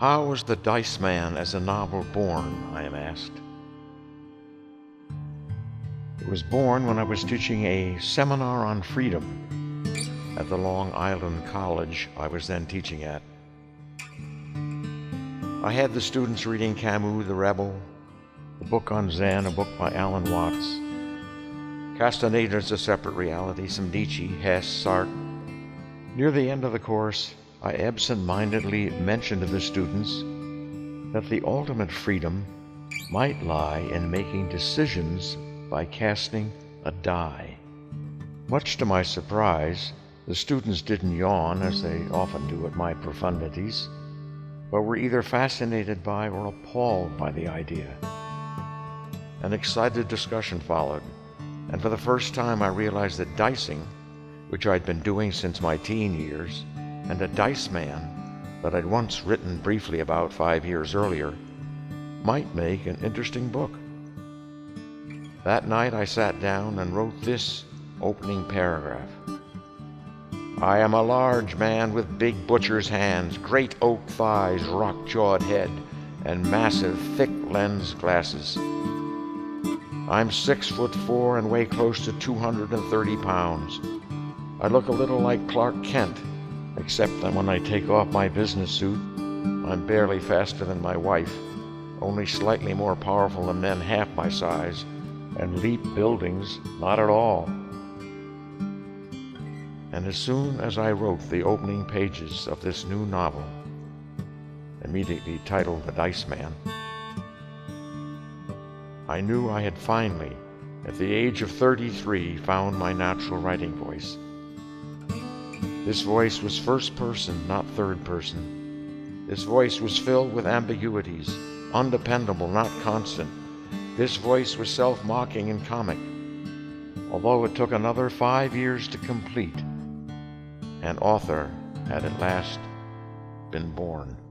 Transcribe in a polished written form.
How was The Dice Man as a novel born, I am asked. It was born when I was teaching a seminar on freedom at the Long Island College I was then teaching at. I had the students reading Camus' The Rebel, the book on Zen, a book by Alan Watts, Castaneda's A Separate Reality, some Nietzsche, Hess, Sartre. Near the end of the course, I absent-mindedly mentioned to the students that the ultimate freedom might lie in making decisions by casting a die. Much to my surprise, the students didn't yawn, as they often do at my profundities, but were either fascinated by or appalled by the idea. An excited discussion followed, and for the first time I realized that dicing, which I'd been doing since my teen years, and a dice man that I'd once written briefly about 5 years earlier, might make an interesting book. That night I sat down and wrote this opening paragraph. I am a large man with big butcher's hands, great oak thighs, rock-jawed head, and massive, thick lens glasses. I'm 6'4" and weigh close to 230 pounds. I look a little like Clark Kent, except that when I take off my business suit, I'm barely faster than my wife, only slightly more powerful than men half my size, and leap buildings not at all. And as soon as I wrote the opening pages of this new novel, immediately titled The Dice Man, I knew I had finally, at the age of 33, found my natural writing voice. This voice was first person, not third person. This voice was filled with ambiguities, undependable, not constant. This voice was self-mocking and comic. Although it took another 5 years to complete, an author had at last been born.